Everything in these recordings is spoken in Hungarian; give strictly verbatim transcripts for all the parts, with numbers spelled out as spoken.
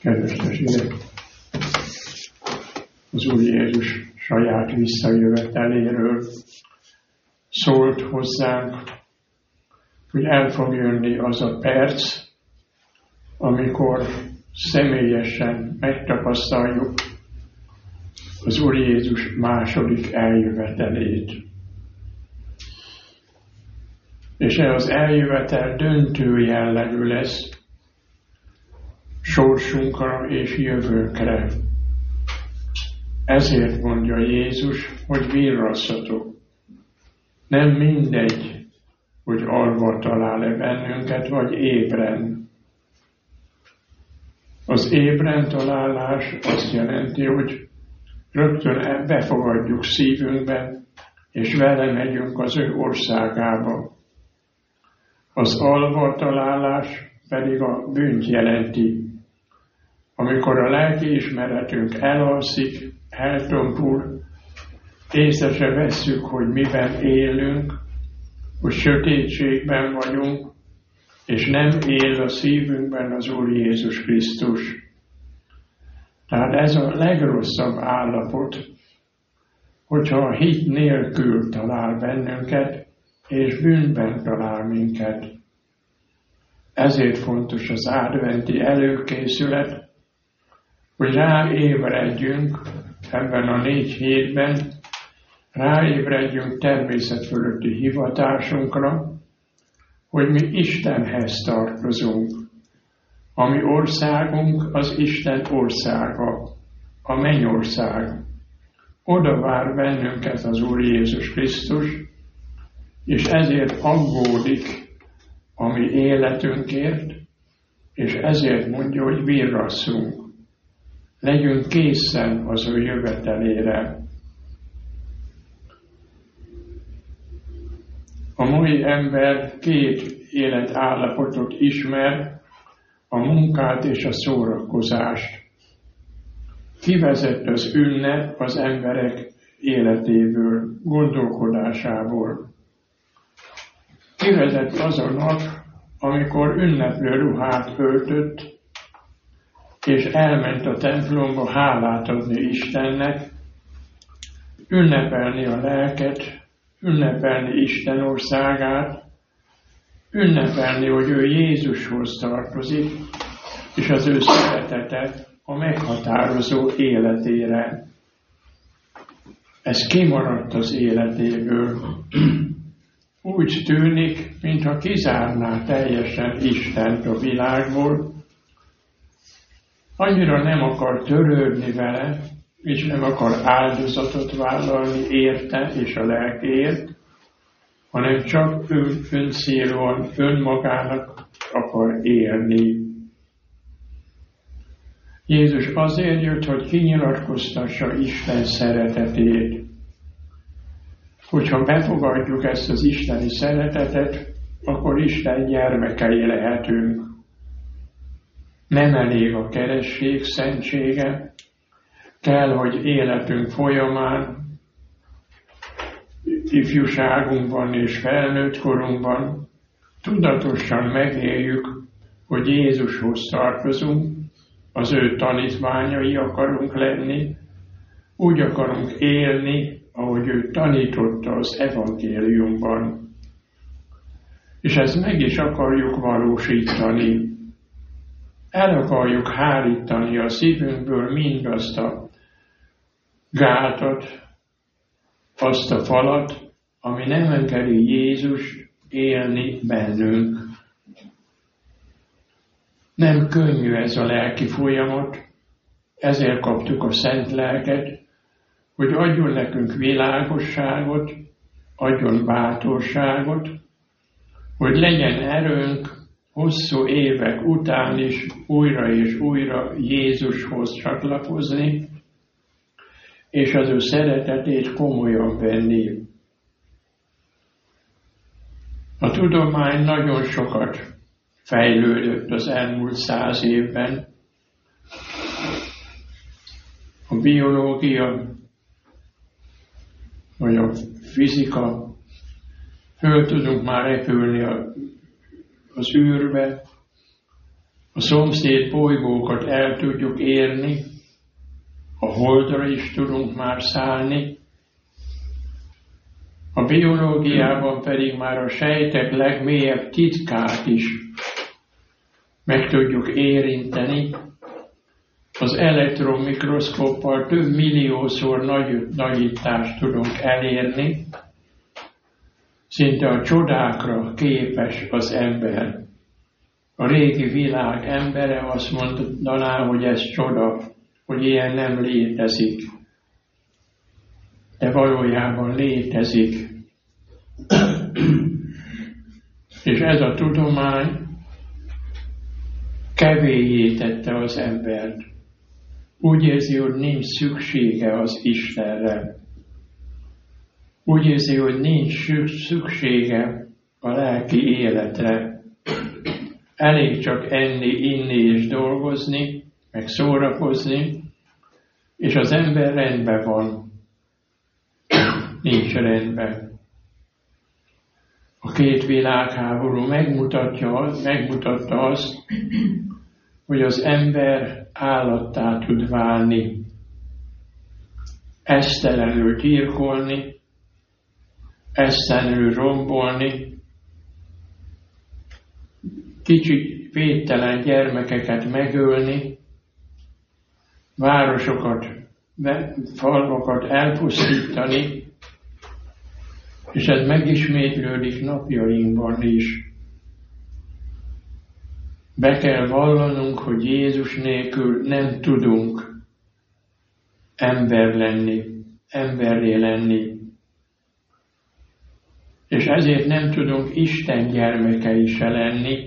Kedves testvérek, az Úr Jézus saját visszajöveteléről szólt hozzánk, hogy el fog jönni az a perc, amikor személyesen megtapasztaljuk az Úr Jézus második eljövetelét. És ez az eljövetel döntő jellegű lesz sorsunkra és jövőnkre. Ezért mondja Jézus, hogy virrasszatok. Nem mindegy, hogy alva talál-e bennünket, vagy ébren. Az ébren találás azt jelenti, hogy rögtön befogadjuk szívünkben, és vele megyünk az ő országába. Az alva találás pedig a bűnt jelenti, amikor a lelkiismeretünk elalszik, eltompul, észre se vesszük, hogy miben élünk, hogy sötétségben vagyunk, és nem él a szívünkben az Úr Jézus Krisztus. Tehát ez a legrosszabb állapot, hogyha a hit nélkül talál bennünket, és bűnben talál minket. Ezért fontos az adventi előkészület, hogy ráébredjünk ebben a négy hétben, ráébredjünk természetfölötti hivatásunkra, hogy mi Istenhez tartozunk. A mi országunk az Isten országa, a mennyország. Oda vár bennünket az Úr Jézus Krisztus, és ezért aggódik a mi életünkért, és ezért mondja, hogy virrasszunk. Legyünk készen az ő jövetelére. A mai ember két életállapotot ismer, a munkát és a szórakozást. Kivezett az ünnep az emberek életéből, gondolkodásából. Kivezett az a nap, amikor ünneplő ruhát öltött, és elment a templomba hálát adni Istennek, ünnepelni a lelket, ünnepelni Isten országát, ünnepelni, hogy ő Jézushoz tartozik, és az ő szeretete a meghatározó életére. Ez kimaradt az életéből. Úgy tűnik, mintha kizárná teljesen Istent a világból, annyira nem akar törődni vele, és nem akar áldozatot vállalni érte és a lelkéért, hanem csak ön, öncélúan, önmagának akar élni. Jézus azért jött, hogy kinyilatkoztassa Isten szeretetét. Hogyha befogadjuk ezt az isteni szeretetet, akkor Isten gyermekei lehetünk. Nem elég a keresztség szentsége, kell, hogy életünk folyamán, ifjúságunkban és felnőtt korunkban tudatosan megéljük, hogy Jézushoz tartozunk, az ő tanítványai akarunk lenni, úgy akarunk élni, ahogy ő tanította az evangéliumban. És ezt meg is akarjuk valósítani. El akarjuk hárítani a szívünkből mindazt a gátat, azt a falat, ami nem engedi Jézus élni bennünk. Nem könnyű ez a lelki folyamat, ezért kaptuk a Szent Lelket, hogy adjon nekünk világosságot, adjon bátorságot, hogy legyen erőnk hosszú évek után is újra és újra Jézushoz csatlakozni, és az ő szeretetét komolyan venni. A tudomány nagyon sokat fejlődött az elmúlt száz évben. A biológia, vagy a fizika, föl tudunk már repülni a az űrbe, a szomszéd bolygókat el tudjuk érni, a Holdra is tudunk már szállni, a biológiában pedig már a sejtek legmélyebb titkát is meg tudjuk érinteni, az elektronmikroszkóppal több milliószor nagy, nagyítást tudunk elérni, szinte a csodákra képes az ember. A régi világ embere azt mondaná, hogy ez csoda, hogy ilyen nem létezik. De valójában létezik. És ez a tudomány kevélyé tette az embert. Úgy érzi, hogy nincs szüksége az Istenre. Úgy érzi, hogy nincs szüksége a lelki életre. Elég csak enni, inni és dolgozni, meg szórakozni, és az ember rendben van. Nincs rendben. A két világháború megmutatja, megmutatta azt, hogy az ember állattá tud válni, esztelenül gyilkolni, esztelenül rombolni, kicsi védtelen gyermekeket megölni, városokat, falvakat elpusztítani, és ez megismétlődik napjainkban is. Be kell vallanunk, hogy Jézus nélkül nem tudunk ember lenni, emberré lenni. És ezért nem tudunk Isten gyermekei se lenni,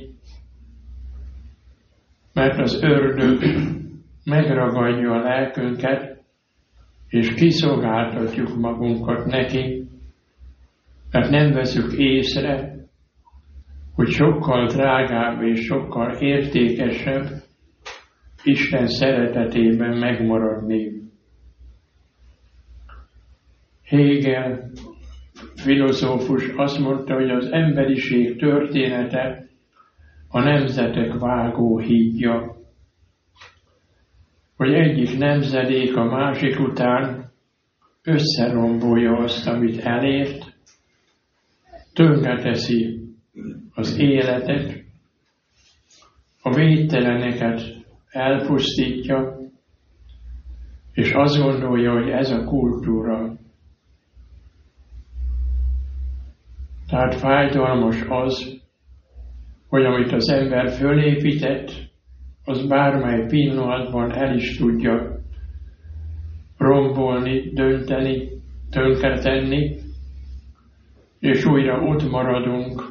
mert az ördög megragadja a lelkünket, és kiszolgáltatjuk magunkat neki, mert nem veszük észre, hogy sokkal drágább és sokkal értékesebb Isten szeretetében megmaradni. Hegel filozófus azt mondta, hogy az emberiség története a nemzetek vágó hídja, hogy egyik nemzedék a másik után összerombolja azt, amit elért, tönkreteszi az életet, a védteleneket elpusztítja, és azt gondolja, hogy ez a kultúra. Tehát fájdalmas az, hogy amit az ember fölépített, az bármely pillanatban el is tudja rombolni, dönteni, tönkretenni, és újra ott maradunk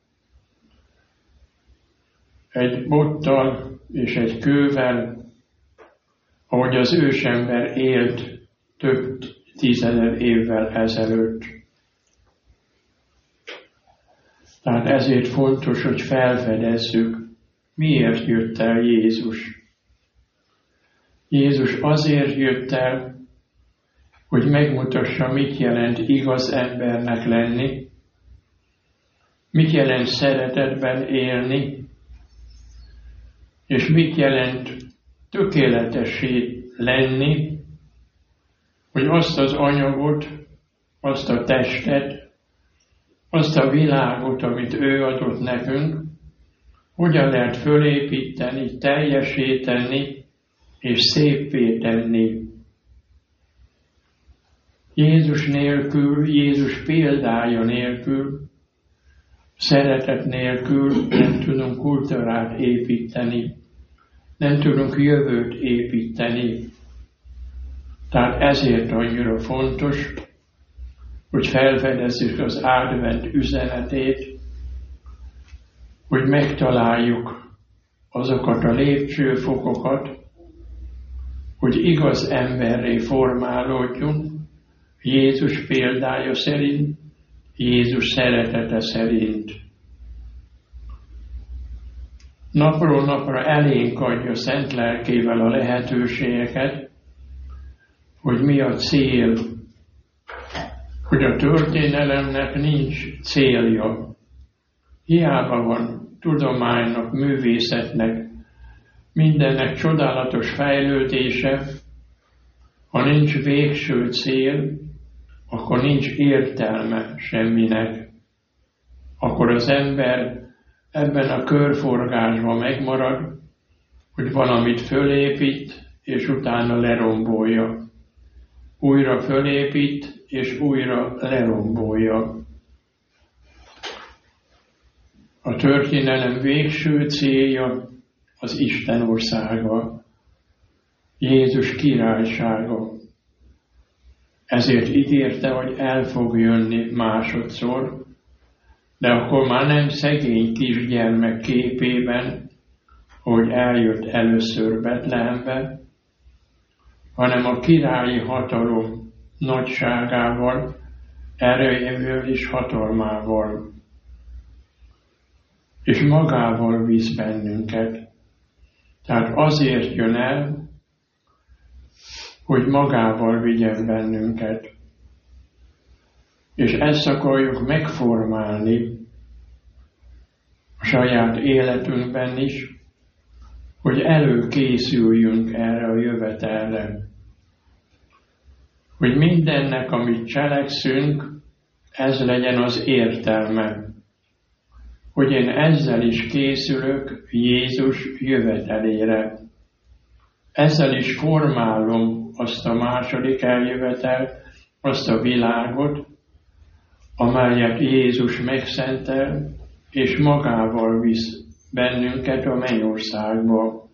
egy bottal és egy kővel, ahogy az ősember élt több tízezer évvel ezelőtt. Tehát ezért fontos, hogy felfedezzük, miért jött el Jézus. Jézus azért jött el, hogy megmutassa, mit jelent igaz embernek lenni, mit jelent szeretetben élni, és mit jelent tökéletessé lenni, hogy azt az anyagot, azt a testet, azt a világot, amit ő adott nekünk, hogyan lehet fölépíteni, teljesíteni és széppé tenni. Jézus nélkül, Jézus példája nélkül, szeretet nélkül nem tudunk kultúrát építeni, nem tudunk jövőt építeni. Tehát ezért annyira fontos, hogy felfedezzük az advent üzenetét, hogy megtaláljuk azokat a lépcsőfokokat, hogy igaz emberré formálódjunk, Jézus példája szerint, Jézus szeretete szerint. Napról napra elénk adja szent lelkével a lehetőségeket, hogy mi a cél, hogy a történelemnek nincs célja. Hiába van tudománynak, művészetnek mindennek csodálatos fejlődése, ha nincs végső cél, akkor nincs értelme semminek. Akkor az ember ebben a körforgásban megmarad, hogy valamit fölépít, és utána lerombolja. Újra fölépít, és újra lerombolja. A történelem végső célja az Isten országa, Jézus királysága. Ezért ígérte, hogy el fog jönni másodszor, de akkor már nem szegény kisgyermek képében, hogy eljött először Betlehembe, hanem a királyi hatalom nagyságával, erejével és hatalmával. És magával visz bennünket. Tehát azért jön el, hogy magával vigyen bennünket. És ezt akarjuk megformálni a saját életünkben is, hogy előkészüljünk erre a jövetelre. Hogy mindennek, amit cselekszünk, ez legyen az értelme. Hogy én ezzel is készülök Jézus jövetelére. Ezzel is formálom azt a második eljövetelt, azt a világot, amelyet Jézus megszentel, és magával visz bennünket a mennyországba.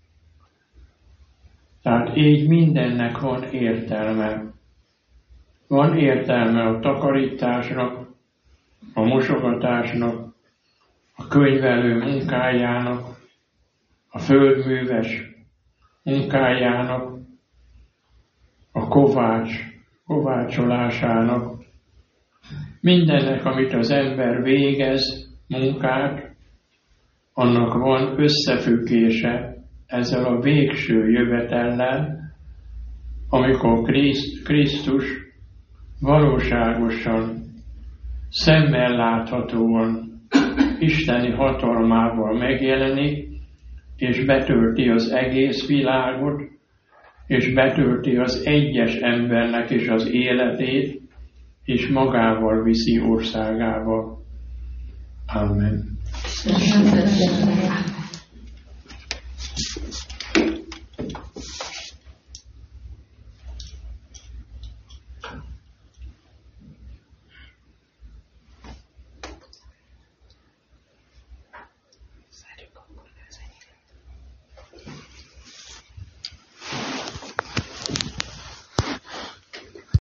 Tehát így mindennek van értelme. Van értelme a takarításnak, a mosogatásnak, a könyvelő munkájának, a földműves munkájának, a kovács kovácsolásának, mindennek, amit az ember végez, munkát, annak van összefüggése ezzel a végső jövetellel, amikor Kriszt, Krisztus valóságosan, szemmel láthatóan isteni hatalmával megjelenik, és betölti az egész világot, és betölti az egyes embernek is az életét, és magával viszi országába. Amen.